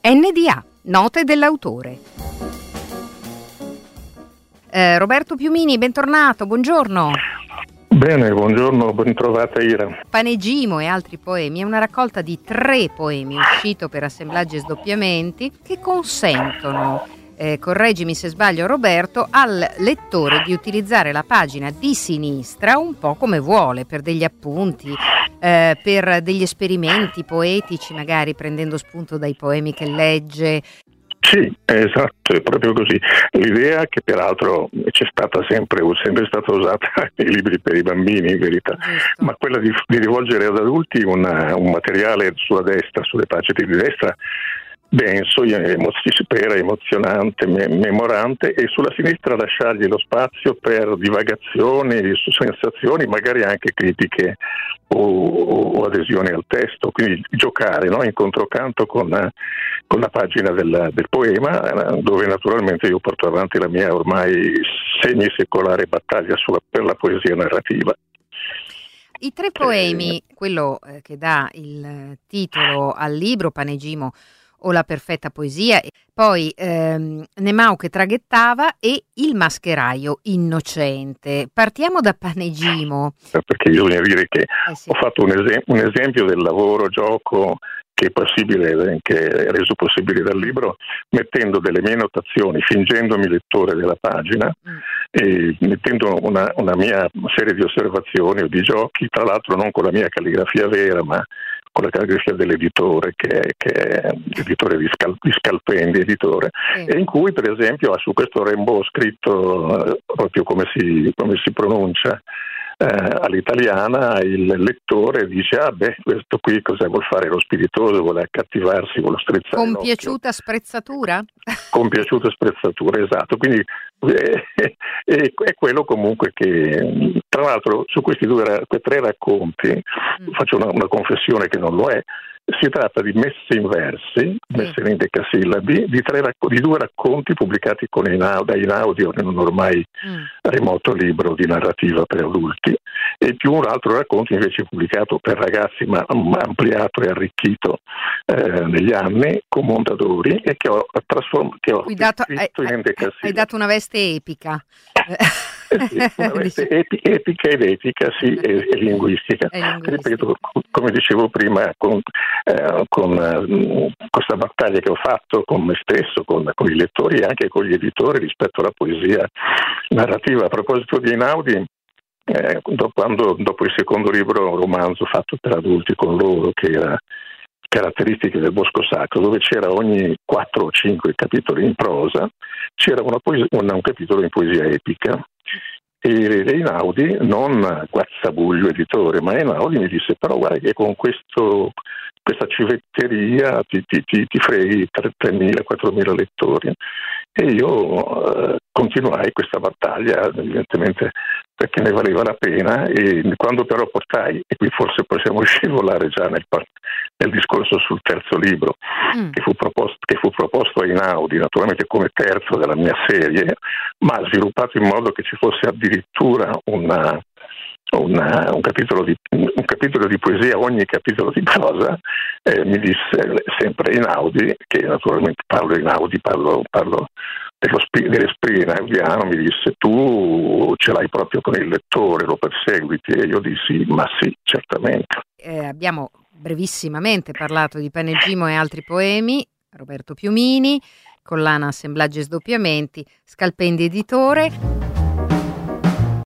NDA, note dell'autore. Roberto Piumini, bentornato, buongiorno. Bene, buongiorno, ben trovata Ira. Panegimo e altri poemi è una raccolta di 3 poemi uscito per assemblaggi e sdoppiamenti che consentono, correggimi se sbaglio Roberto, al lettore di utilizzare la pagina di sinistra un po' come vuole, per degli appunti, per degli esperimenti poetici, magari prendendo spunto dai poemi che legge. Sì, esatto, è proprio così. L'idea che peraltro c'è stata sempre stata usata nei libri per i bambini, in verità, Giusto. ma quella di rivolgere ad adulti un materiale sulla destra, sulle pagine di destra, denso, emozionante, memorante, e sulla sinistra lasciargli lo spazio per divagazioni, sensazioni, magari anche critiche o adesioni al testo, quindi giocare, no? In controcanto con la pagina del poema, dove naturalmente io porto avanti la mia ormai semisecolare battaglia per la poesia narrativa. I 3 poemi, quello che dà il titolo al libro, Panegimo o la perfetta poesia, poi Nemao che traghettava e Il mascheraio innocente. Partiamo da Panegimo. Perché bisogna dire che Sì. ho fatto un esempio del lavoro gioco che è possibile, che è reso possibile dal libro, mettendo delle mie notazioni, fingendomi lettore della pagina e mettendo una mia serie di osservazioni o di giochi, tra l'altro non con la mia calligrafia vera, ma con la calligrafia dell'editore, che è l'editore di Scalpendi, editore, e in cui per esempio ha su questo Rimbaud scritto proprio come si pronuncia all'italiana, il lettore dice: questo qui cosa vuol fare? Lo spiritoso vuole accattivarsi, vuole strizzare l'occhio. Compiaciuta sprezzatura? Compiaciuta sprezzatura, esatto. Quindi è quello comunque che, tra l'altro, su questi 3 racconti faccio una confessione che non lo è. Si tratta di messe in versi, messe in decasillabi, di 2 racconti pubblicati da Einaudi, in un ormai remoto libro di narrativa per adulti, e più un altro racconto invece pubblicato per ragazzi, ma ampliato e arricchito negli anni, con Mondadori, e che ho scritto in decasillabi. Hai dato una veste epica. Sì, una veste epica ed etica, sì, e linguistica. Ripeto, come dicevo prima, con questa battaglia che ho fatto con me stesso, con i lettori e anche con gli editori rispetto alla poesia narrativa. A proposito di Einaudi, dopo il secondo libro, un romanzo fatto per adulti con loro, che era Caratteristiche del Bosco Sacro, dove c'era ogni 4 o 5 capitoli in prosa, c'era un capitolo in poesia epica. E Einaudi, non Guazzabuglio editore, ma Einaudi mi disse: però guarda che con questa civetteria ti freghi 3.000-4.000 lettori. E io continuai questa battaglia, evidentemente perché ne valeva la pena, e quando però portai, e qui forse possiamo scivolare già nel discorso sul terzo libro, che fu proposto a Einaudi, naturalmente come terzo della mia serie, ma sviluppato in modo che ci fosse addirittura un capitolo di poesia, ogni capitolo di prosa, mi disse sempre Einaudi, che naturalmente parlo dell'esprit einaudiano, mi disse: tu ce l'hai proprio con il lettore, lo perseguiti. E io dissi: ma sì, certamente. Abbiamo brevissimamente parlato di Panegimo e altri poemi. Roberto Piumini, collana Assemblaggi e sdoppiamenti, Scalpendi editore.